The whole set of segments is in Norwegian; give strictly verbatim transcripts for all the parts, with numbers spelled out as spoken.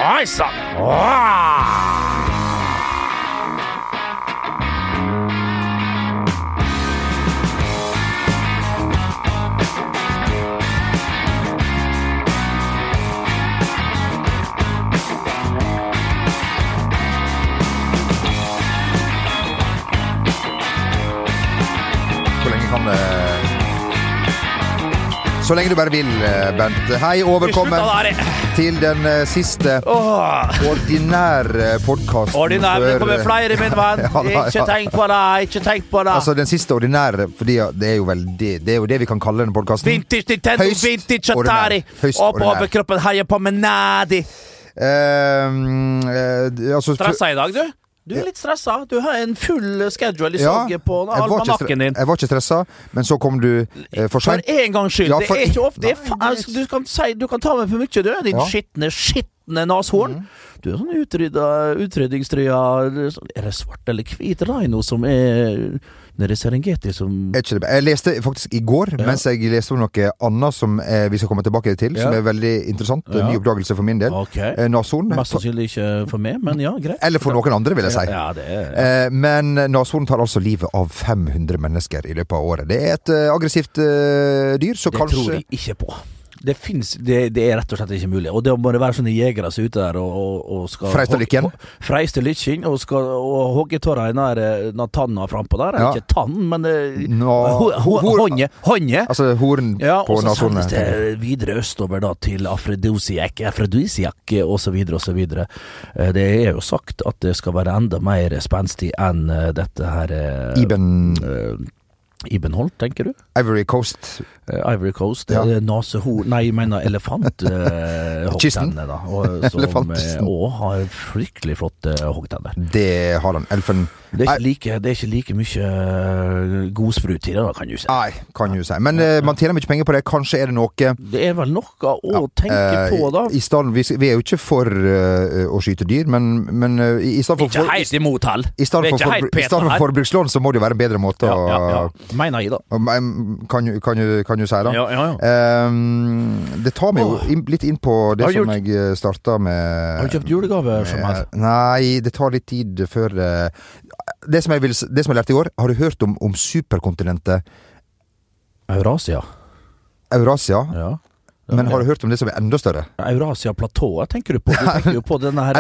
Oi, sann! Åh! Så lenge du bare vil, Bent. Hei og velkommen til den siste ordinære podcasten. Ordinær, det kommer flere, min venn. Ikke tenk på det, ikke tenk på det. Altså, den siste ordinære, fordi det er jo vel det, det er jo det vi kan kalle denne podcasten. Vintage Nintendo, Høyst vintage Atari. Og på overkroppen heier på med nadi. Uh, uh, altså, Stressa i dag, du? Du er litt stressa. Du har en full schedule i ja, sorg på almanakken din. Jeg var ikke stressa, men så kom du eh, for sent. For en gang skyld. Ja, for, det er ikke ofte. Det er fa- altså, du, kan si, du kan ta meg for mye, du. Din ja. skittne, skittne nashorn. Mm. Du er sånn utrydda, utrydningstrya. Er det svart eller hvit rhino som er nede i Serengeti som... Jeg, jeg leste faktisk i går, ja. mens jeg leste om noe annet som eh, vi skal komme tilbake til, ja. som er veldig interessant. Ja. Ny oppdagelse for min del. Okay. Eh, nashorn. Mest sannsynlig ikke for meg, men ja, greit. Eller for noen andre, vil jeg si. Ja, det er, ja. eh, men nashorn tar altså livet av fem hundre mennesker i løpet av året. Det er et uh, aggressivt uh, dyr, så det kanskje... Det tror jeg ikke på. Det finnes, det, det er rett og slett ikke mulig. Og det må det være sånne jegere som er ute der og, og, og skal... Freiste lykken. Freiste lykken, og skal og hogge tåra i nær, nær tanna frempå der. Ja. Ikke tann, men Nå, ho, ho, hånje. Hånje. Altså horn ja, på nashornet. Og så sendes det videre østover da til afrodisiak, afrodisiak og så videre og så videre. Det er jo sagt at det skal være enda mer spenstig enn dette her... Iben... Uh, Ibenholt, tenker du? Ivory Coast. Uh, Ivory Coast. Ja. Uh, Nasehor... Nei, jeg mener elefant. Uh, Hoggtennene, da. Og, som uh, har fryktelig flott uh, hoggtenner. Det har han. Elfen... Det er, ikke like, det er ikke like mye uh, godsprut i det, da, kan du si. Nei, kan du si. Men uh, man tjener mye penger på det. Kanskje er det noe... Det er vel noe å ja. tenke uh, på, da. I stedet, vi, vi er jo ikke for uh, å skyte dyr, men, men uh, i stedet for... Ikke helt imot, hall. I stedet for, for, for, for forbrukslån, så må det jo være en bedre måte ja, å... Ja, ja. Mener jeg, da. Kan, kan, kan du si, da? Ja, ja, ja. Um, det tar meg jo inn, litt inn på det som gjort... jeg startet med... Har du kjøpt julegave for meg? Nei, det tar litt tid før... Uh, det som jeg vil det som jeg lærte i år, har du hørt om, om superkontinentet Eurasia? Eurasia? Ja. Men har du hørt om det som er enda større? Eurasia-platået, tenker du på? Du tenker jo på denne her...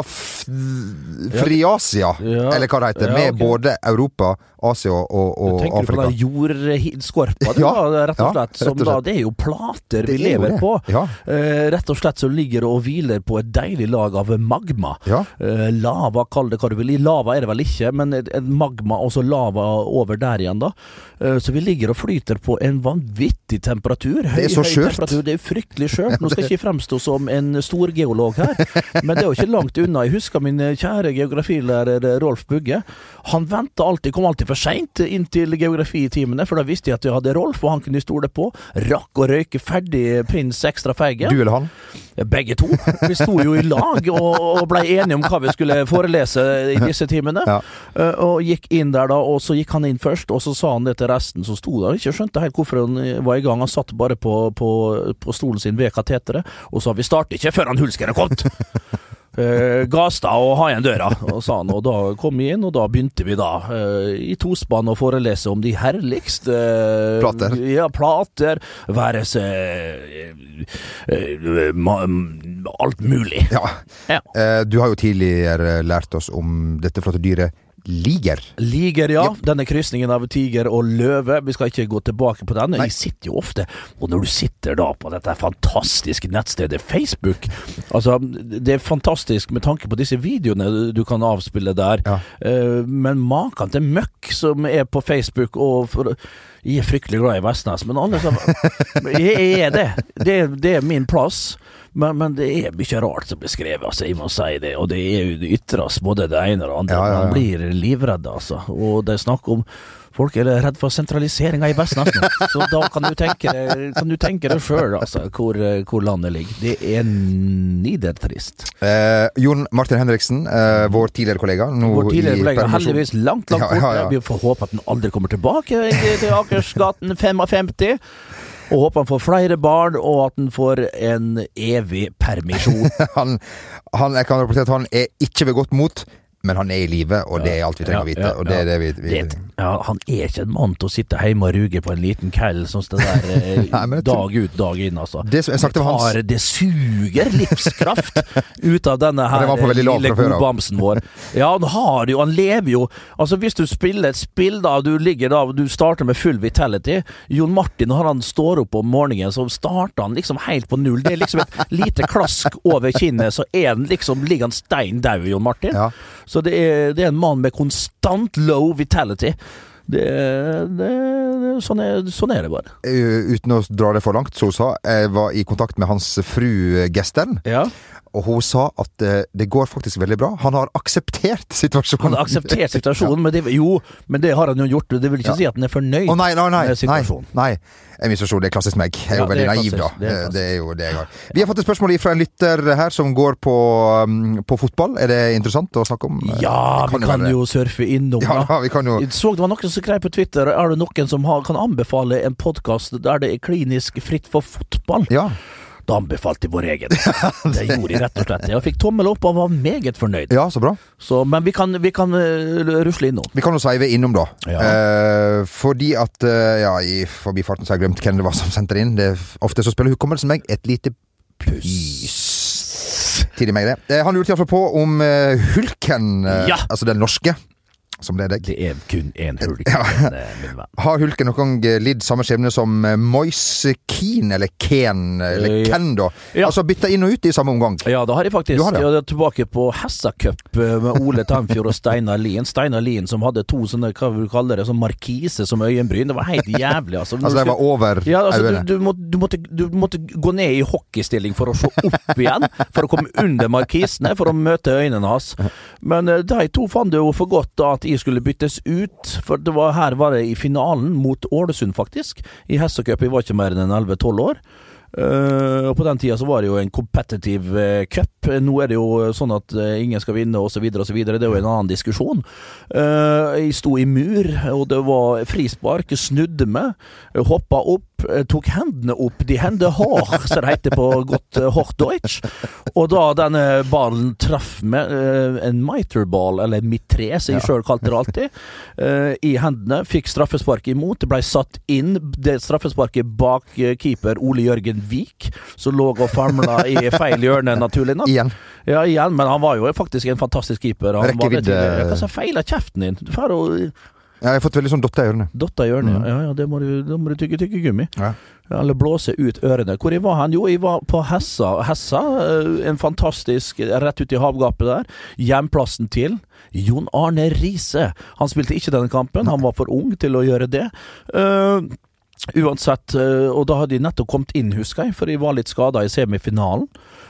Eurafriasia, ja. eller hva det heter, ja, med okay. både Europa, Asia og, og Afrika. Tenker du på den jordskorpa, ja, rett og slett, som da, det er jo plater vi lever på. Ja. Uh, rett og slett så ligger det og hviler på et deilig lag av magma. Ja. Uh, lava, kall det hva du vil. Lava er det vel ikke, men en magma, og så lava over der igjen da. Uh, så vi ligger og flyter på en vanvittig temperatur. Høy, det er så skjørt. Det er fryktelig skjørt. Nå skal jeg ikke fremstå som en stor geolog her, men det er jo ikke langt unna. Jeg husker min kjære geografilærer Rolf Bugge. Han ventet alltid, kom alltid for sent inn til geografitimene, for da visste jeg at jeg hadde Rolf, og han kunne stole på. Rakk og røyke ferdig prins ekstra feigen. Du eller han? Begge to. Vi sto jo i lag og, og ble enige om hva vi skulle forelese i disse timene. Ja. Og gikk inn der da, og så gikk han inn først, og så sa han det til resten som sto der. Ikke skjønte helt hvorfor han var i gang. Han satt bare på, på, på stolen sin ved kateteret, og sa vi starter ikke før han hulskere kom. Uh, Gasta og ha igjen døra, og sa han, og da kom vi inn, og da begynte vi da uh, i tospann å forelese om de herligste uh, plater, ja, plater være seg uh, uh, ma, alt mulig. Ja. Ja. Uh, du har jo tidligere lært oss om dette flotte dyret Liger. Liger, ja. Yep. Denne krysningen av tiger og løve. Vi skal ikke gå tilbake på den. Nei. Jeg sitter jo ofte, og når du sitter da på dette fantastiske nettstedet Facebook, altså, det er fantastisk med tanke på disse videoene du kan avspille der, ja. uh, men maken til møkk som er på Facebook, og for, jeg er fryktelig glad i Vestnes, men alle som, jeg er det. det. Det er min plass. Men, men det er mye rart som blir skrevet, altså, jeg må si det, og det er jo ytras både det ene og det andre. Ja, ja, ja. Man blir livredd, altså, og det er snakk om folk er redd for sentraliseringa i Vestnes nå, så da kan du tenke, kan du tenke deg selv, altså, hvor, hvor landet ligger. Det er nidertrist. Eh, Jon Martin Henriksen, eh, vår tidligere kollega, nå vår tidligere kollega, permisjon. heldigvis langt, langt bort. Ja, ja, ja. Vi får håpe at den aldri kommer tilbake til Akersgaten femtifem. Og håper han får flere barn, og at han får en evig permisjon. han, han, jeg kan rapportere at han er ikke ved godt mot, men han er i livet, og det er alt vi trenger å vite. Ja, ja, ja. Og det er det vi, vi... Det, ja, han er ikke en mann til å sitte hjemme og ruge på en liten kall sånn det der eh, Nei, dag ut, dag inn, altså. Det, som jeg sagt, det, hans... det suger livskraft ut av denne her lille godbamsen vår. Ja, han har jo, han lever jo. Altså, hvis du spiller et spill da, du ligger da, du starter med full vitality. Jon Martin, når han står opp om morgenen, så starter han liksom helt på null. Det er liksom et lite klask over kinnet, så er han liksom, ligger han stein dau, Jon Martin. Ja. Så det er, det er en mann med konstant low vitality. Det, det, det, sånn, er, sånn er det bare. Uh, uten å dra det for langt, så sa jeg var i kontakt med hans fru Gestern. Ja. Og hun sa at uh, det går faktisk veldig bra. Han har akseptert situasjonen. Han har akseptert situasjonen, ja. men det, jo, men det har han jo gjort. Det vil ikke ja. si at han er fornøyd oh, nei, nei, nei, med situasjonen. Nei, nei. En misforståelse, det er klassisk meg. Jeg er jo ja, veldig er naiv da. Det er, det er jo det jeg har. Vi har fått et spørsmål fra en lytter her som går på, um, på fotball. Er det interessant å snakke om? Ja, kan vi kan jo, jo surfe innom da. Ja, vi kan jo... Jeg så det var noen som skrev på Twitter, er det noen som har, kan anbefale en podcast der det er klinisk fritt for fotball? Ja. Da anbefalte de vår egen. Det gjorde de rett og slett. Jeg fikk tommel opp og var meget fornøyd. Ja, så bra. Så, men vi kan, vi kan uh, rusle innom. Vi kan jo sveive innom da. Ja. Uh, fordi at, uh, ja, i forbifarten så har jeg glemt hvem det var som sendte det inn. Det er ofte så spiller hukommelsen meg et lite pys. Tidlig meg det. Uh, han lurte i hvert fall på om uh, Hulken, uh, ja. altså den norske, som det er deg. Det er kun en Hulken, ja. min venn. Har Hulken noen gang lidd samme skjebne som Moise Keane, eller Ken, eller uh, Ken da? Ja. Altså bytta inn og ut i samme omgang. Ja, det har jeg faktisk. Har jeg er tilbake på Hessa Cup med Ole Tamfjord og Steinar Lien. Steinar Lien som hadde to sånne, hva vil du kalle det, som markise som øyenbryn. Det var helt jævlig, altså. Altså det var over ja, altså, du, du, måtte, du, måtte, du måtte gå ned i hockeystilling for å se opp igjen, for å komme under markisene, for å møte øynene hans. Men de to fant det jo for godt da, at jeg skulle byttes ut, for det var, her var det i finalen mot Ålesund faktisk, i Hessa Cup. Jeg var ikke mer enn elleve tolv år. Uh, og på den tida så var det jo en competitive uh, cup. Nå er det jo sånn at uh, ingen skal vinne og så videre og så videre. Det er jo en annen diskusjon. Uh, jeg sto i mur, og det var frispark. Jeg snudde meg, hoppa opp, uh, tok hendene opp. De hende har, så det heter på godt uh, Hochdeutsch. Og da denne ballen traff meg, uh, en miterball, eller en mitre, som jeg ja. selv kalte det alltid, uh, i hendene. Fikk straffespark imot. Det ble satt inn det straffesparket bak uh, keeper Ole Jørgen Vik, som lå og famla i feil hjørne, naturlig nok. Igjen. Ja, igjen, men han var jo faktisk en fantastisk keeper. Han Rekkevidde... var vet, hva sa feil av kjeften din? Du får å... Ja, jeg har fått veldig sånn dotta i ørene. Dotta i ørene, mm. ja, ja, det må du, det må du tygge, tygge gummi. Ja. Eller blåse ut ørene. Hvor jeg var han? Jo, jeg var på Hessa. Hessa, en fantastisk, rett ut i havgapet der. Hjemplassen til Jon Arne Riise. Han spilte ikke denne kampen, han var for ung til å gjøre det. Uh, Uansett, og da hadde de nettopp kommet inn, husker jeg, for de var litt skadet i semifinalen.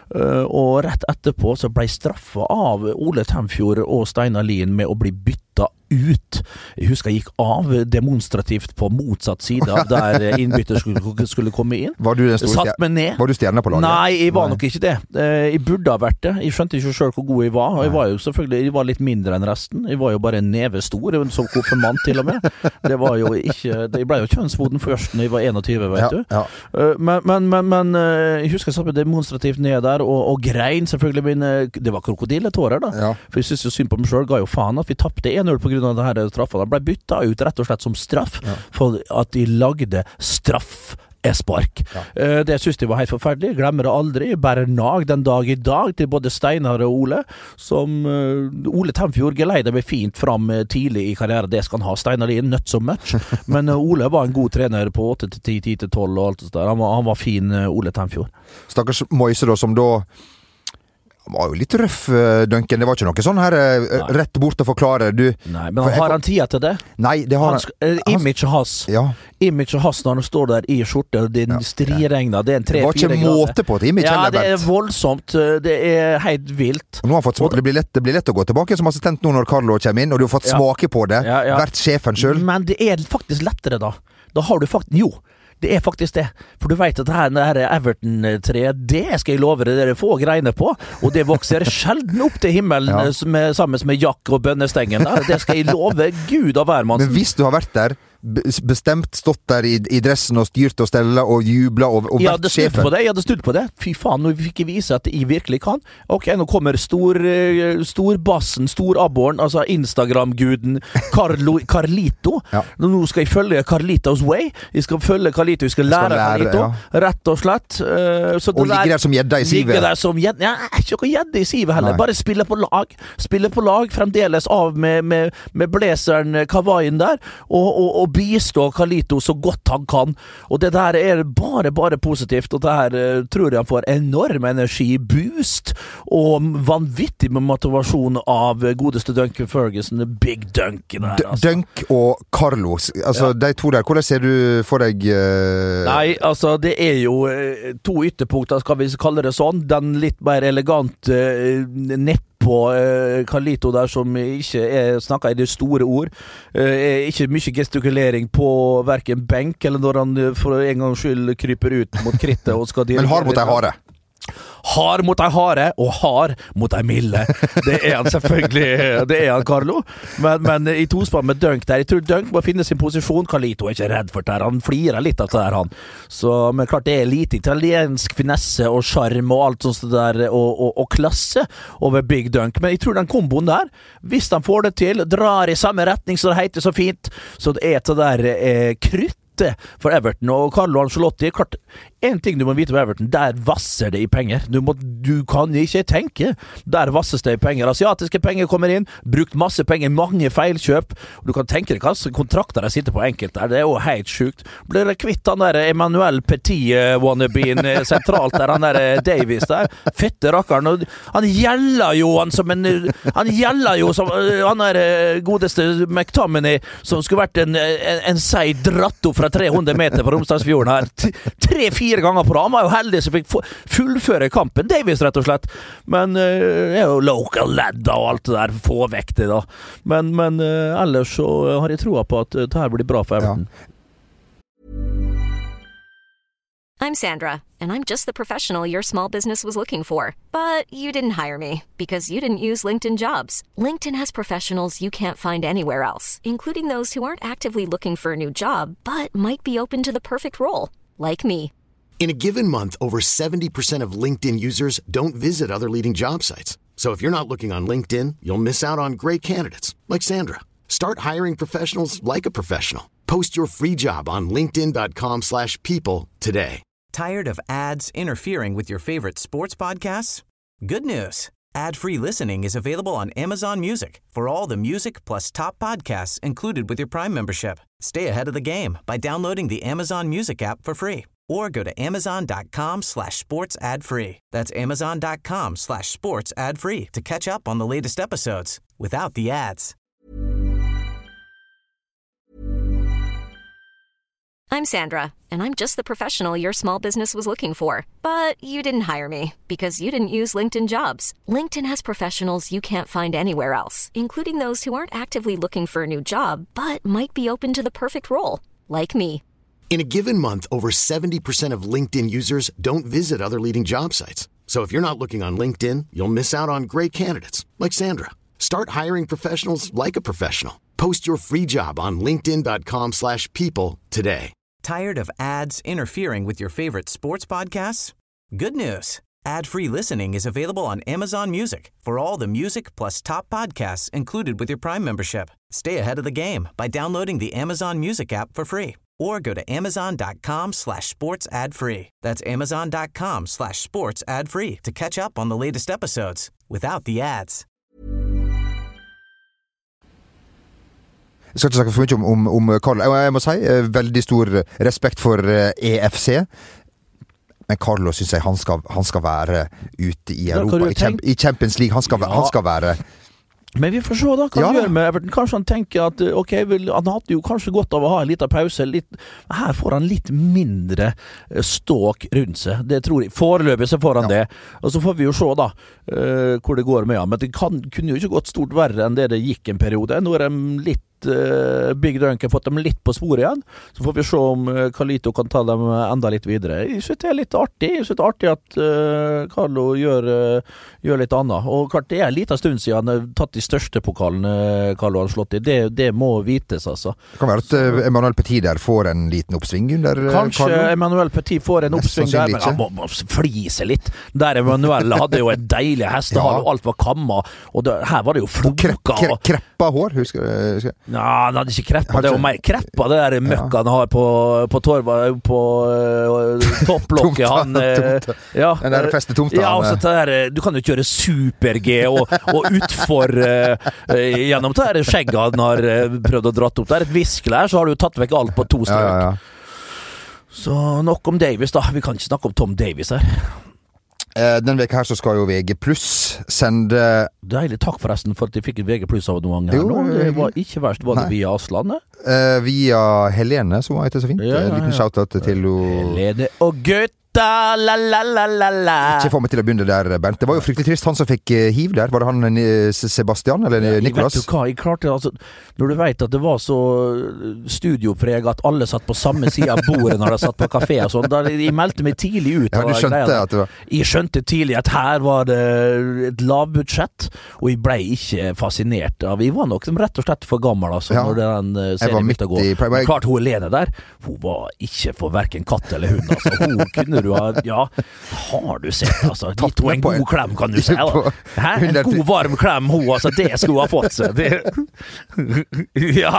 Og rett etterpå så ble straffa av Ole Tamfjord og Steinar Lien med å bli bytta ut. Jeg husker jeg gikk av demonstrativt på motsatt side av der innbytter skulle, skulle komme inn. Var du den store Satt meg ned. Var du stjerna på laget? Nei, jeg var Nei. nok ikke det. Jeg burde ha vært det. Jeg skjønte ikke selv hvor god jeg var. Og jeg var jo selvfølgelig jeg var litt mindre enn resten. Jeg var jo bare en neve stor, som konfirmant til og med. Det var jo ikke Jeg ble jo kjønnsmoden først når jeg var enogtyve, vet ja, du. Ja. Men, men, men, men jeg husker jeg satt meg demonstrativt ned der, og, og grein selvfølgelig mine. Det var krokodilletårer da. Ja. For jeg synes jo synd på meg selv, ga jo faen at vi tappte en null på grunn av det her straffa. De ble bytta ut rett og slett som straff ja. for at de lagde straff er spark. Ja. Uh, det synes de var helt forferdelig. Jeg glemmer det aldri. Bare nag den dag i dag til både Steinar og Ole, som uh, Ole Tamfjord geleider meg fint fram uh, tidlig i karrieren. Det skal han ha. Steinar Lien, not so much. Men uh, Ole var en god trener på åtte til ti, ti til tolv og alt det der. Han var, han var fin, uh, Ole Tamfjord. Stakkars Moise da, som da Han var jo litt røff, Duncan. Det var ikke noe sånn her Nei. rett bort og forklare. Du, Nei, men han har han tida til det? Nei, det har han. han Image hans. Ja. Image hans når han står der i skjorte, og det ja. striregner. Det er en tre fire grader. Det var ikke måte på et image. Ja, det er voldsomt. Det er helt vilt. Og nå har fått smake. Det blir, lett, det blir lett å gå tilbake som assistent nå når Carlo kommer inn, og du har fått ja. smake på det. Ja, ja. Vært sjefen selv. Men det er faktisk lettere da. Da har du faktisk... Jo. Det er faktisk det, for du vet at det her, det her Everton-treet, det skal jeg love deg, dere få greiner på, og det vokser sjelden opp til himmelen ja. med, sammen med Jack og bønnestengen der. Det skal jeg love Gud av hvermannsen. Men hvis du har vært der, bestemt stått der i, i dressen og styrt og stella og jubla og, og vært sjefen. På det, jeg hadde snudd på det. Fy faen, nå fikk jeg vise at jeg virkelig kan. Ok, nå kommer stor, storbassen, storabboren, altså Instagram-guden Carlo, Carlito. Ja. Nå skal jeg følge Carlitos way. Jeg skal følge Carlito, jeg skal lære, skal lære Carlito, ja. Rett og slett. Uh, så og ligge der som gjedda i sivet. Ligge der som gjedda, ja, ikke noe gjedda i sivet heller. Nei. Bare spille på lag. Spille på lag, fremdeles av med, med, med blazeren Kavaien der, og, og, og bistå Carlito så godt han kan. Og det der er bare, bare positivt, og det her uh, tror jeg han får enorm energi-boost, og vanvittig med motivasjon av godeste Duncan Ferguson, Big Dunk der, altså. Dunk og Carlos, altså ja. De to der, hvordan ser du for deg uh... Nei, altså det er jo uh, to ytterpunkter, skal vi kalle det sånn. Den litt mer elegante uh, nett på uh, Carlito der, som ikke er, snakker i det store ord. Uh, er ikke mye gestikulering på hverken benk, eller når han for en gang skyld kryper ut mot krittet og skal dirigere. Men hard mot ei hare. Hard mot ei hare, og hard mot ei milde. Det er han selvfølgelig, det er han Carlo. Men, men i tospann med Dunk der, jeg tror Dunk må finne sin posisjon. Carlito er ikke redd for det her, han flirer litt av det der, han. Så, men klart det er lite italiensk finesse og charm og alt sånt der, og, og, og klasse over Big Dunk. Men jeg tror den komboen der, hvis han får det til, drar i samme retning, så det heter så fint, så det er det der eh, krytt for Everton og Carlo Ancelotti. Klart, en ting du må vite om Everton, der vasser det i penger. Du, må, du kan ikke tenke. Der vasses det i penger. Asiatiske penger kommer inn, brukt masse penger, mange feilkjøp. Du kan tenke deg hva kontrakter de sitter på enkelt der. Det er jo helt sjukt. Blir det kvitt han der Emmanuel Petit-wannabeen sentralt der, han der Davies der? Fette rakkeren. Han gjelder jo han som en han gjelder jo som han der godeste McTominay, som skulle vært en, en, en seig dratto fra tre hundre meter på Romsdalsfjorden her. Tre-fire ganger på rad. Han var jo heldig som fikk fullføre kampen. Davies, rett og slett. Men uh, er jo local lad og alt det der. Få vekk det, da. Men, men uh, ellers så har jeg troa på at uh, det her blir bra for Everton. Ja. I'm Sandra, and I'm just the professional your small business was looking for. But you didn't hire me because you didn't use LinkedIn Jobs. LinkedIn has professionals you can't find anywhere else, including those who aren't actively looking for a new job, but might be open to the perfect role, like me. In a given month, over seventy percent of LinkedIn users don't visit other leading job sites. So if you're not looking on LinkedIn, you'll miss out on great candidates, like Sandra. Start hiring professionals like a professional. Post your free job on linkedin.com slash people today. Tired of ads interfering with your favorite sports podcasts? Good news. Ad-free listening is available on Amazon Music for all the music plus top podcasts included with your Prime membership. Stay ahead of the game by downloading the Amazon Music app for free or go to amazon.com slash sports ad free. That's amazon.com slash sports ad free to catch up on the latest episodes without the ads. I'm Sandra, and I'm just the professional your small business was looking for. But you didn't hire me because you didn't use LinkedIn Jobs. LinkedIn has professionals you can't find anywhere else, including those who aren't actively looking for a new job, but might be open to the perfect role, like me. In a given month, over seventy percent of LinkedIn users don't visit other leading job sites. So if you're not looking on LinkedIn, you'll miss out on great candidates, like Sandra. Start hiring professionals like a professional. Post your free job on linkedin.com slash people today. Tired of ads interfering with your favorite sports podcasts? Good news. Ad-free listening is available on Amazon Music for all the music plus top podcasts included with your Prime membership. Stay ahead of the game by downloading the Amazon Music app for free or go to amazon.com slash sports ad free. That's amazon.com slash sports ad free to catch up on the latest episodes without the ads. Jeg skal ikke snakke for mye om, om, om Carlo. Jeg, jeg må si, veldig stor respekt for E F C. Men Carlo synes jeg han skal, han skal være ute i Europa, i, Champ, i Champions League. Han skal, ja. han skal være... Men vi får se da, hva ja, han gjør med Everton. Kanskje han tenker at, ok, vel, han hadde jo kanskje godt av å ha en liten pause. Litt, her får han litt mindre ståk rundt seg. Det tror jeg. Foreløpig så får han ja. det. Og så får vi jo se da, uh, hvor det går med han. Men det kan, kunne jo ikke gått stort verre enn det det gikk en periode. Nå er de litt uh, Big Dunk har fått dem litt på sporet igjen. Så får vi se om uh, Carlito kan ta dem enda litt videre. Jeg synes det er litt artig. Jeg synes det er artig at uh, Carlo gjør, uh, gjør litt annet. Og klart, det er en liten stund siden han har tatt de største pokalene Carlo har slått i. Det, det må vites, altså. Det kan være at uh, Emmanuel Petit der får en liten oppsving under uh, Kanskje Carlo? Emmanuel Petit får en oppsving der, men han må, må flise litt. Der Emmanuel hadde jo en deilig hestehal, ja. Og alt var kamma, og det, her var det jo floka. Krep, krep, kreppa hår, husker du? Ja, han hadde ikke kreppa, det var mer kreppa, det der møkka han har på, på torva, på uh, topplokket. Han, uh, ja, den der festetomta. Ja, og så der, du kan jo kjøre super-G og, og utfor uh, gjennom det der skjegget han har uh, prøvd å dratt opp. Det er et viskelær, så har du tatt vekk alt på to strøk. Ja, ja, ja. Så nok om Davis da, vi kan ikke snakke om Tom Davis her. Den veka her så skal jo V G Pluss sende Deilig, takk forresten for at de fikk et V G Pluss av noen her nå. Det var ikke verst. Var det via Aslandet? Uh, via Helene, som var etter så fint. Ja, ja, ja. En liten shoutout til Helene og gutt. La, la, la, la, la. Ikke få meg til å begynne der, Bernt. Det var jo fryktelig trist. Han som fikk uh, hiv der, var det han uh, Sebastian eller ja, Nicolas? Vet du hva, jeg klarte altså, når du vet at det var så studiopreg at alle satt på samme side av bordet når de satt på kafé og sånn, da jeg meldte meg tidlig ut. Ja, du skjønte at det var... Jeg skjønte tidlig at her var det et lavbudsjett, og jeg ble ikke fascinert av. Jeg var nok rett og slett for gammel, altså, ja. Når den uh, serien begynte å gå. I... Men klart, hun Lene der, hun var ikke for hverken katt eller hund, altså. Hun kunne du ha, ja, har du sett, altså. Gitt hun en god en... klem, kan du si. Hæ? En god varm klem, hun, altså. Det skulle hun ha fått seg. Det... ja.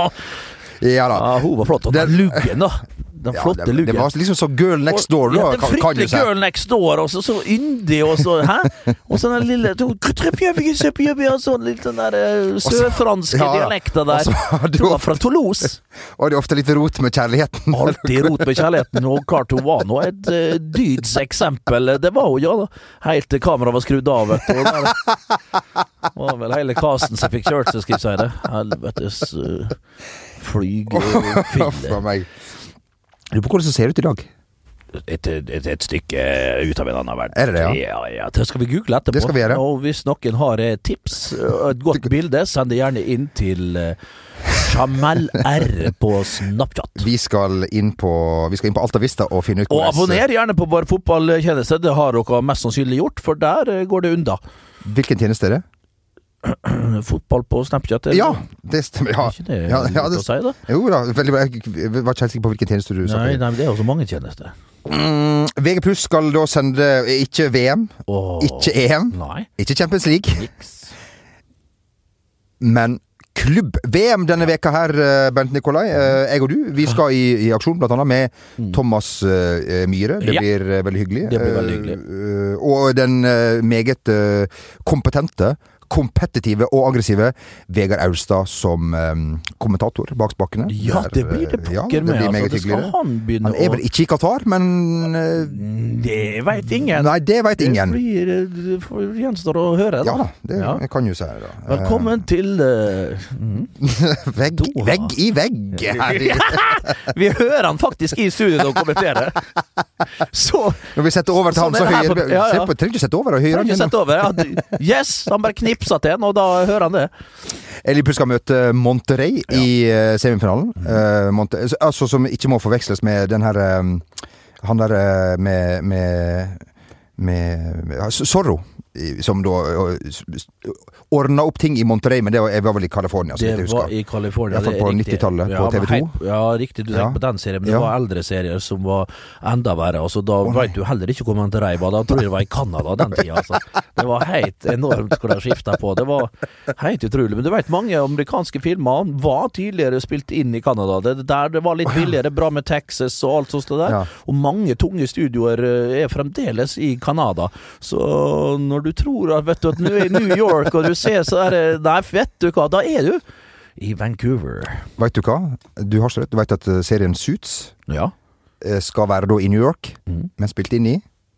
Ja da. Ja, hun var flott. Og den luggen da. Den ja, flotte det, luggen. Det var liksom så girl next door da. Ja, den fryktelig girl next door, og så, så yndig, og så, hæ? Og så den lille, sånn litt den der søfranske ja, dialekten der. Du var fra Toulouse. Og det er ofte litt rot med kjærligheten. Alltid rot med kjærligheten, og klart hun var nå et uh, dydseksempel. Det var hun, ja da. Helt til kameraet var skrudd av, vet du. Og der var vel hele casten som fikk kjørt, så skal jeg si det. Helvetes uh, flygfille. Du på hvordan det ser ut i dag? Et, et, et stykke ut av en annen verden. Er det det, ja? Ja, ja. Det skal vi google etterpå. Det skal vi gjøre. Og hvis noen har tips, et godt bilde, send det gjerne inn til Jamel R på Snapchat. Vi skal inn på, vi skal inn på Alta Vista og finne ut hvordan... Og abonner gjerne på vår fotballtjeneste. Det har dere mest sannsynlig gjort, for der går det unna. Hvilken tjeneste er det? Fotball på Snapchat, eller? Ja, det stemmer. Ja. Er ikke det ja, ja, det, å si det? Jo da, veldig bra. Jeg var ikke helt sikker på hvilken tjeneste du sa. Nei, nei, det er jo så mange tjenester. Mm, V G Plus skal da sende ikke V M, oh, ikke E M, nei. Ikke Champions League, Niks. Men klubb-V M denne veka her, Bernt Nikolai. Jeg og du, vi skal i, i aksjon blant annet med Thomas uh, Myhre. Det ja. blir uh, veldig hyggelig. Det blir veldig hyggelig. Uh, og den uh, meget uh, kompetente, kompetitive og aggressive Vegard Austad som um, kommentator bak spakene. Ja, det blir det pokker ja, det med. Blir meget altså, hyggelig. Han, han er vel ikke i Qatar, men uh, det vet ingen. Nei, det vet ingen. Det blir det får gjenstår å høre, da. Ja da, det ja. Jeg kan jo si det. Velkommen til uh, mm. vegg, vegg i vegg. Vi hører han faktisk i studio og kommenterer. Så når vi setter over til han, så hører vi. Ja, ja. Trenger ikke sette over og hører han. Trenger ikke sette over. Ja, yes, han bare knipper til en, og da hører han det. Liverpool skal møte Monterrey ja. i uh, semifinalen. Uh, Monte- altså som ikke må forveksles med den her um, han der uh, med med, med, med Zorro, som da uh, ordna opp ting i Monterrey, men det var, jeg var vel i California. Det var i California. Det på nittitallet på T V to. Hei, ja, riktig, du tenker ja. på den serien, men det ja. var eldre serier som var enda verre. Altså, da oh, vet du heller ikke hvor Monterrey var. Da tror jeg det var i Canada den tida. Altså. Det var helt enormt hvor de skiftet på. Det var helt utrolig. Men du vet, mange amerikanske filmer var tidligere spilt inn i Canada. Det, der det var litt billigere, bra med Texas og alt sånt der. Ja. Og mange tunge studioer er fremdeles i Canada. Så når du tror at, vet du, at nå er i New York, og du ser så er det, nei, vet du hva, da er du i Vancouver. Vet du hva? Du har så rett. Du vet at serien Suits ja. skal være da i New York, mm. men spilt inn i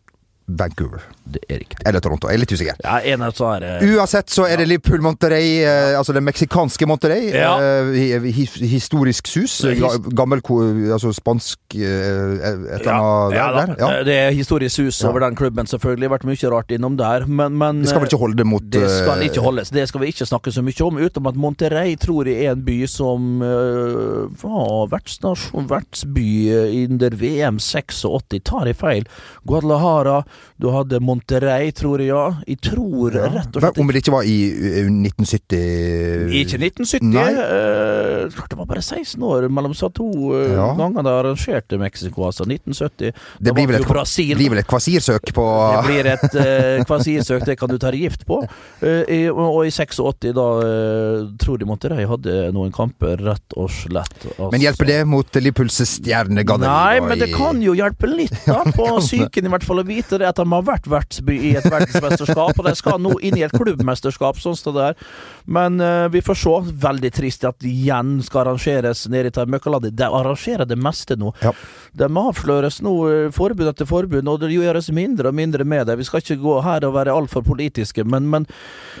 Vancouver. Det er riktig. Eller Toronto, jeg er litt usikker. Ja, en av så er det... Uansett så er det Liverpool Monterrey, eh, altså det meksikanske Monterrey. Ja. Eh, hi, historisk sus. His... Gammel, altså spansk eh, et eller annet ja, der. Ja. Det er historisk sus ja. over den klubben, selvfølgelig. Vært mye rart innom der, men, men det skal vel ikke holde mot Det skal ikke holdes. Det skal vi ikke snakke så mye om, utenom at Monterrey tror jeg er en by som uh, var vertsnasjon, vertsby under V M åttiseks. Tar jeg feil? Guadalajara, du hadde Monterrey, tror jeg, ja. Jeg tror ja. rett og slett... Om det ikke var i nitten sytti... Ikke nitten sytti. Uh, det var bare seksten år mellom så to uh, ja. ganger det arrangerte Mexico, altså nitten sytti. Det blir vel, et, blir vel et kvasirsøk på... Det blir et uh, kvasirsøk, det kan du ta gift på. Uh, i, og i åttiseks, da uh, tror jeg Monterrey hadde noen kamper, rett og slett. Altså. Men hjelper det mot Liverpools stjernegalleri? Nei, men det kan jo hjelpe litt da, på psyken i hvert fall, å vite det at de har vært vertsby i et verdensmesterskap, og de skal nå inn i et klubbmesterskap, sånn som det der. Men uh, vi får se. Veldig trist at igjen skal arrangeres nede i det møkkalandet. De arrangerer det meste nå. Ja. De avsløres nå forbund etter forbund, og det gjøres mindre og mindre med det. Vi skal ikke gå her og være alt for politiske, men, men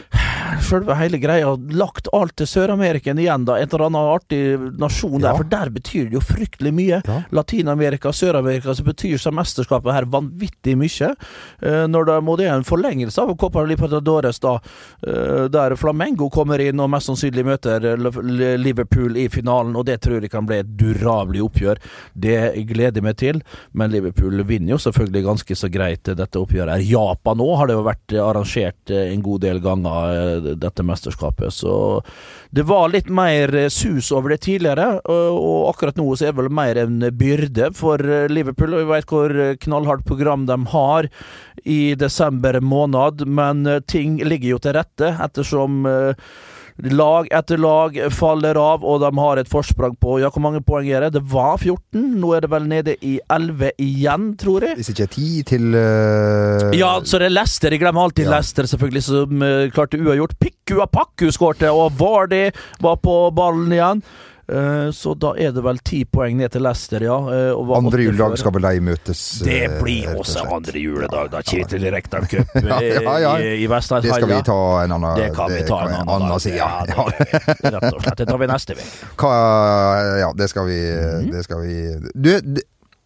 selve hele greia har lagt alt til Sør-Amerika igjen da, et eller annet artig nasjon der, ja. For der betyr det jo fryktelig mye. Ja. Latin-Amerika, Sør-Amerika, så betyr så mesterskapet her vanvittig mye. Uh, når det må det en forlengelse av Copa Libertadores da, uh, der Flamengo kommer inn og mest sannsynlig møter Liverpool i finalen, og det tror jeg kan bli et durabelig oppgjør. Det gleder jeg meg til, men Liverpool vinner jo selvfølgelig ganske så greit dette oppgjøret. Japan nå har det jo vært arrangert en god del ganger dette mesterskapet, så det var litt mer sus over det tidligere, og akkurat nå så er det vel mer en byrde for Liverpool, og vi vet hvor knallhardt program de har i desember måned, men ting ligger jo til rette ettersom lag etter lag faller av, og de har et forsprang på, ja, hvor mange poeng er det? Det var fjorten, nå er det vel nede i elleve igjen, tror jeg. Hvis ikke ti til... Uh... Ja, så det er Leicester, jeg glemmer alltid ja. Leicester selvfølgelig, som uh, klarte uavgjort. Pikku Apakku skårte, og Vardy var på ballen igjen. Uh, så da er det vel ti poeng ned til Leicester, ja. Uh, andre juledag skal vel de møtes? Det blir uh, også andre juledag, da. Kjetil Rekdal Cup ja, ja, ja. i, i Vestlandshallen. Det skal vi ta en annen... Det kan vi ta en annen dag. Ja, ja. Det, rett og slett. Det tar vi neste vek. Hva, ja, det skal vi... Mm. Det skal vi du,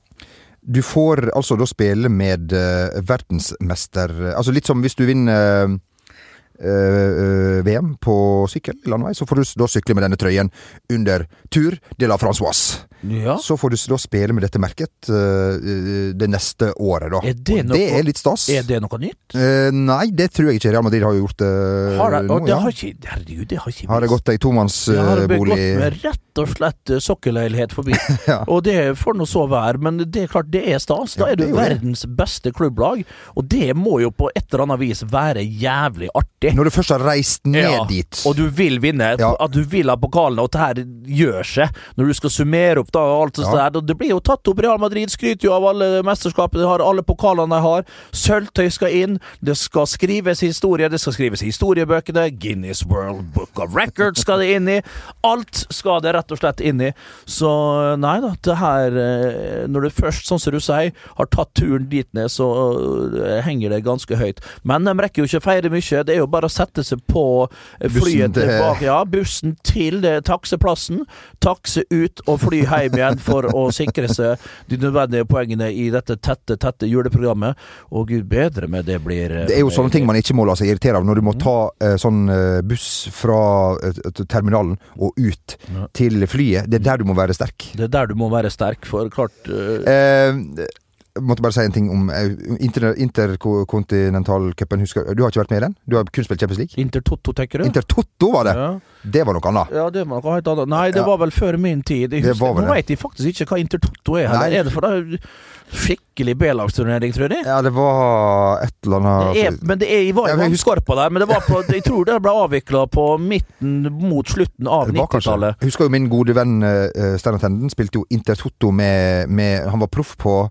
du får altså da spille med uh, verdensmester... Altså litt som hvis du vinner... Uh, uh, V M på sykkel i landvei, så får du da sykle med denne trøyen under Tour de la Françoise. Ja. Så får du da spille med dette merket uh, det neste året da. Er det, noe, det er litt stas. Er det noe nytt? Uh, nei, det tror jeg ikke. Real Madrid har jo gjort det uh, har det, nå, det ja. har ikke, herregud, det har ikke Har det gått ei tomannsbolig? Uh, har det gått med rett og slett uh, sokkelleilighet forbi. ja. Og det får nå så være, men det er klart det er stas. Da ja, er du verdens beste klubblag, og det må jo på et eller annet vis være jævlig artig. Når du først har reist ned ja, dit. Og du vil vinne, ja. At du vil ha pokalen, og det her gjør seg. Når du skal summere opp da, og alt det ja. der, det blir jo tatt opp. Real Madrid skryter jo av alle mesterskapene de har, alle pokalene de har. Sølvtøy skal inn, det skal skrives historie, det skal skrives historiebøkene, Guinness World Book of Records skal det inn i. Alt skal det rett og slett inn i. Så nei da, det her, når du først, sånn som du sier, har tatt turen dit ned, så henger det ganske høyt. Men de rekker jo ikke feire mye, det er jo bare å sette seg på flyet tilbake, ja, bussen til det, takseplassen, takse ut og fly hjem igjen for å sikre seg de nødvendige poengene i dette tette, tette juleprogrammet, og Gud bedre med det blir... Det er jo sånne ting man ikke må la seg irritere av, når du må ta eh, sånn buss fra eh, terminalen og ut ja. til flyet. Det er der du må være sterk. Det er der du må være sterk, for klart... Uh... Eh, jeg måtte bare si en ting om inter, Interkontinentalcupen. Du har ikke vært med i den? Du har kun spilt Champions League? Intertoto, tenker du? Intertoto var det? Ja. Det var noe annet. Ja, det var noe helt annet. Nei, det ja. var vel før min tid. Jeg husker, nå vet jeg faktisk ikke hva Intertoto er. Eller er det for det skikkelig B-lagsturnering, tror jeg? Ja, det var et eller annet... Det er, men det er, jeg var jo vannskorpa der, men det var på, jeg tror det ble avviklet på midten mot slutten av nittitallet. Jeg husker jo min gode venn uh, Steinar Tenden spilte jo Intertoto med, med... Han var proff på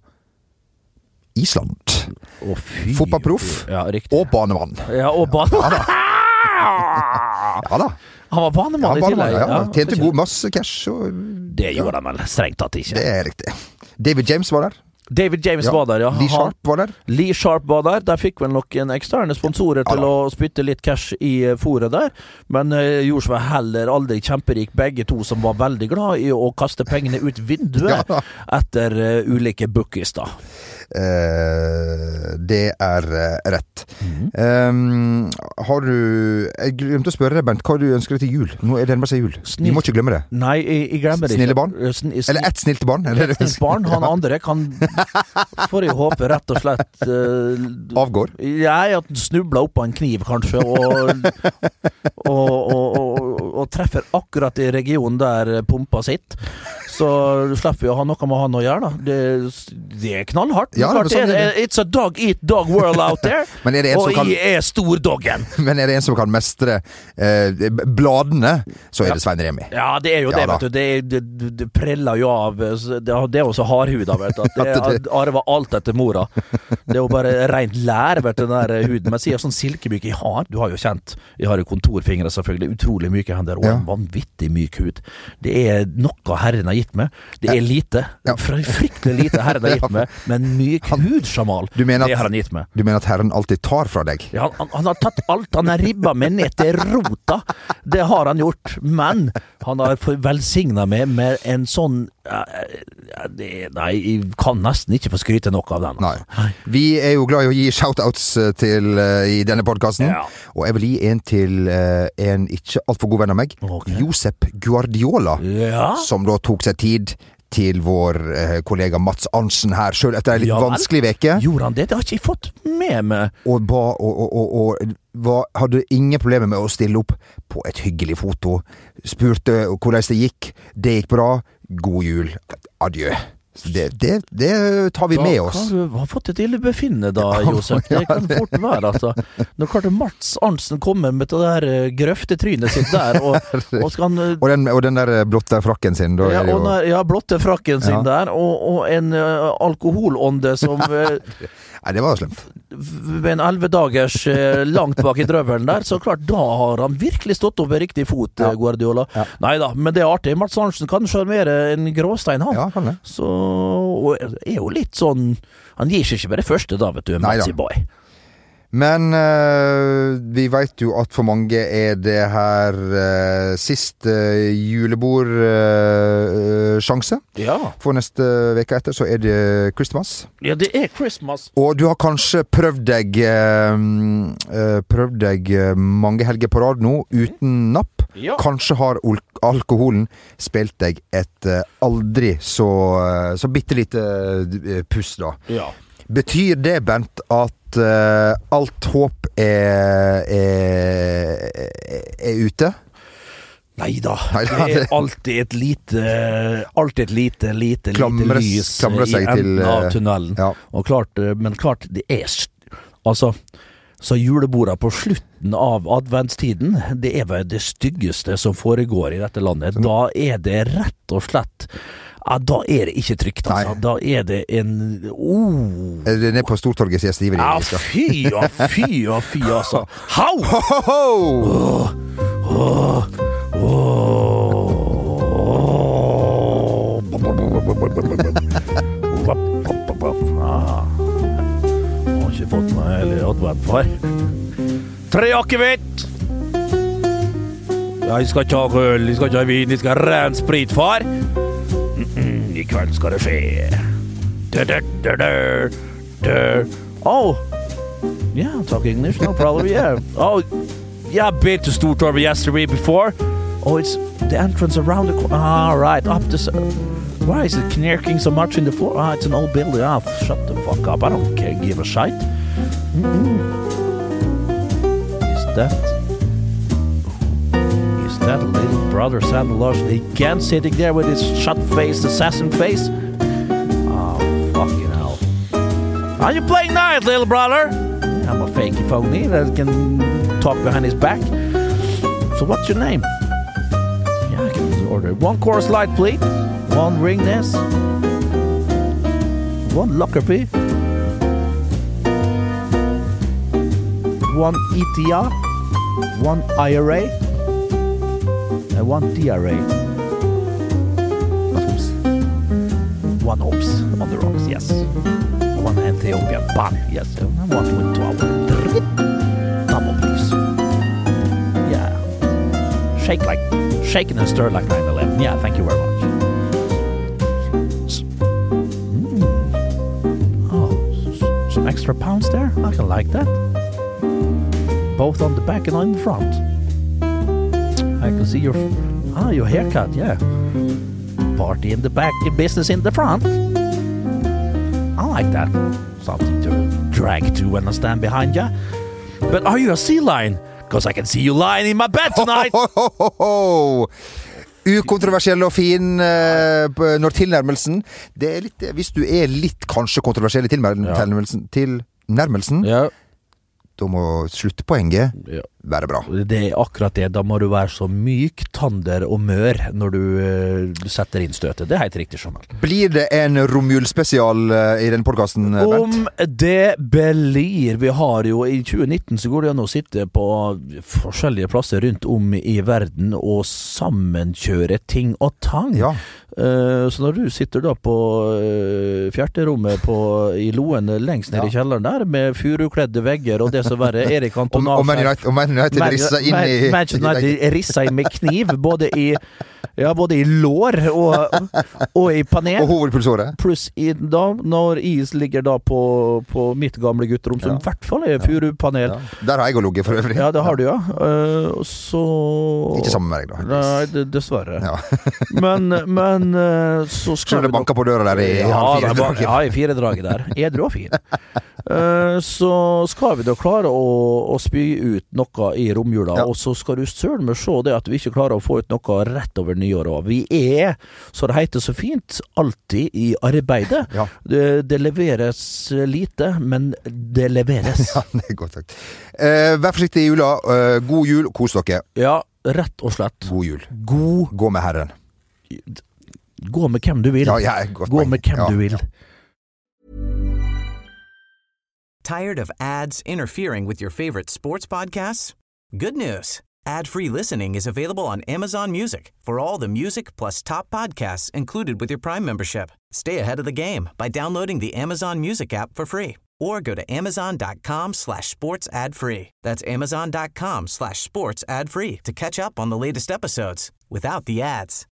Island. Å, fy. Fotballproff. Ja, riktig. Og banemann. Ja, og banemann. Ja da. Han var banemann ja, i tillegg. Ja, ja. Tjente god masse cash. Og, det gjorde han vel strengt tatt ikke. Det er riktig. David James var der. David James Ja. var der, ja. Lee Sharp var der. Lee Sharp var der. Der fikk vel noen eksterne sponsorer til Ja, å spytte litt cash i eh, fôret der. Men uh, gjorde seg heller aldri kjemperik, begge to som var veldig glad i å kaste pengene ut vinduet Ja. etter uh, ulike bookies, da. Eh, det er eh, rett. Mhm. Um, har du Jeg glemte å spørre deg, Bent, hva du ønsker deg til jul? Nå er det nærmere seg jul. Snill. Vi må ikke glemme det. Nei, jeg, jeg glemmer det Snille ikke. barn? Eh, Sn Eller ett snilt barn? Eller? Et snilt barn. Han andre kan, får jeg håpe, rett og slett uh, Avgår? Jeg at han snubler opp av en kniv, kanskje, og, og, og, og, og treffer akkurat i regionen der pumpa sitt. Så slipper vi å ha noe med han å gjøre, da. Det, det er knallhardt. Ja, Klart, men sånn det er er, it's a dog eat dog world out there. Men er det en og som kan- jeg er stordoggen. Men er det en som kan mestre eh, bladene, så er det Svein Remi. Ja, det er jo Ja, det, da. vet du. Det, det, det, det preller jo av. så Det, det er også hardhuda, vet du. At det At det- arver alt etter mora. Det er jo bare rent lær, vet du, den der huden. Men sier sånn silkemyk jeg har. Du har jo kjent, jeg har jo kontorfingre selvfølgelig, utrolig myke hender, og Ja. en vanvittig myk hud. Det er noe Herren har gitt meg. Det er lite. Ja. Fry- Fryktelig lite Herren har gitt meg, men myk hud, Jamal. Du mener at- Det har han gitt meg. Du mener at Herren alltid tar fra deg? Ja, han, han har tatt alt. Han har ribba meg ned til rota. Det har han gjort. Men han har velsigna meg med en sånn ja, ja, det, Nei, jeg kan nesten ikke få skryte nok av den. Nei. Vi er jo glad i å gi shoutouts eh, til eh, i denne podcasten. Ja. Og jeg vil gi en til eh, en ikke altfor god venn av meg. Ok. Josep Guardiola. Ja. Som da tok seg tid til vår eh, kollega Mats Arntzen her, selv etter en litt Ja vel. vanskelig veke. Gjorde han det? Det har ikke jeg fått med meg. Og, ba, og, og, og, og var, hadde ingen problemer med å stille opp på et hyggelig foto. Spurte hvordan det gikk. Det gikk bra. God jul. Adjø. Så Det, det, det tar vi Da med oss. kan du ha fått et illebefinnende da, Josef. Det kan fort være, altså. Når klarte Mats Arntzen kommer med det der eh, grøftetrynet sitt der, og, og skal han eh, Og den, og den der blotte frakken sin. Da Ja, er det og jo, der, ja, blotte frakken sin Ja. der, og, og en uh, alkoholånde som uh, nei, det var slemt. ved en elleve dagers uh, langt bak i drøvelen der, så klart, da har han virkelig stått opp med riktig fot, Ja. uh, Guardiola. Ja. Nei da, men det er artig. Mats Arntzen kan sjarmere en gråstein, han. Ja, kan det. Så og er jo litt sånn Han gir seg ikke med det første, da, vet du, Nei da. Matzy Boy. Men eh, vi vet jo at for mange er det her uh, siste julebordsjanse. Ja. For neste veke etter så er det Christmas. ja, det er Christmas. Og du har kanskje prøvd deg eh, eh, Prøvd deg eh, mange helger på rad nå uten napp. Ja. Kanskje har ol- alkoholen spilt deg et eh, aldri så, eh, så bitte lite eh, puss, da. Ja. Betyr det, Bent, at uh, alt håp er, er, er ute? Neida, Neida, det er det- alltid et lite Alltid et lite, lite, Klamres- lite lys klamrer i seg enden til, av eh, tunnelen. ja. Og klart, eh, men klart, det er st- Altså, så juleborda på slutten av adventstiden, det er vel det styggeste som foregår i dette landet. Da er det rett og slett ja, da er det ikke trygt, altså. Nei. Da er det en oh. Er det nede på Stortorget sier Stiveri? Ja, fy og fy og fy, altså. Hau! Ho, ho, ho! Åh, Ah. Har ikke fått meg hele advent, far. Tre akevitt! Jeg skal ikke ha øl, jeg skal ikke ha vin, jeg skal ha ren sprit, far. Mm -mm, I kveld skal det skje. Du, du, du, du, du. Oh, yeah, I'm talking English, no problem, yeah. Oh, yeah, I've been to Stortorget yesterday before. Oh, it's the entrance around the corner. Ah, right, up this. Uh, why is it knirking so much in the floor? Ah, it's an old building. Ah, shut the fuck up. I don't care, give a shite. Mm-mm. Is that... Is that little brother Santa Claus again sitting there with his shut-faced assassin face? Oh, fucking hell. Are you playing nice, little brother? I'm a fakey phony that can talk behind his back. So what's your name? Yeah, I can order one Coors Light, please. One Ringness. One Lockerbie. One E T A. One I R A. And one D R A. one hops on the rocks, yes. One Ethiopian bun, yes. And one with twelve. Double, please. Yeah. Shake like, shaken and stir like nine eleven. Yeah, thank you very much. Mm. Oh, s- some extra pounds there. I can like that. Both on the back and on the front. I can see your, ah, your haircut, yeah. Party in the back, business in the front. I like that. Something to drag to when I stand behind you. But are you a sea lion? Because I can see you lying in my bed tonight. Ukontroversiell og fin uh, når tilnærmelsen. Det er litt, hvis du er litt kanskje kontroversiell i tilnærmelsen, tilnærmelsen Ja. Da må sluttpoenget Ja. være bra. Det er akkurat det. Da må du være så myk, tander og mør når du uh, setter inn støtet. Det er helt riktig, Jamal. Blir det en romjulspesial uh, i den podcasten, Bent? Om det blir. Vi har jo i tjue nitten så går det an å sitte på forskjellige plasser rundt om i verden og sammenkjøre ting og tang. Ja. Uh, så når du sitter da på uh, fjerterommet på, i Loen lengst nede Ja. i kjelleren der med furukledde vegger og det som verre Erik Og, Cantona og Man United, og Man United rissa inn i Manchester United rissa inn med kniv både i, ja, både i lår og, og i panel. Og hovedpulsåret. Pluss i, da, når is ligger da på, på mitt gamle gutterom, som Ja. i hvert fall er furupanel. Ja. Der har jeg å logge for øvrig. Ja, det har du, ja. Uh, så Ikke sammen med deg, da. Nei, det, dessverre. Ja. men, men uh, så skal Selv om det banker på døra der i ja, halv fire det var- dager. ja, i fire draget der. Edru og fin. Uh, så skal vi da klare å, å spy ut noe i romjula, Ja. og så skal du søren meg se det at vi ikke klarer å få ut noe rett over nyåret. Vi er, så det heter så fint, alltid i arbeidet. Ja. Det, det leveres lite, men det leveres. Ja, det er godt sagt. Eh, vær forsiktig i jula. Eh, god jul. Kos dere. Ja, rett og slett. God jul. God, Gå med Herren. gå med hvem du vil. Ja, ja, godt gå poeng. med hvem Ja, du vil. ja. Tired of ads interfering with your favorite sports podcasts? Good news. Ad-free listening is available on Amazon Music for all the music plus top podcasts included with your Prime membership. Stay ahead of the game by downloading the Amazon Music app for free or go to amazon.com slash sports ad free. That's amazon.com slash sports ad free to catch up on the latest episodes without the ads.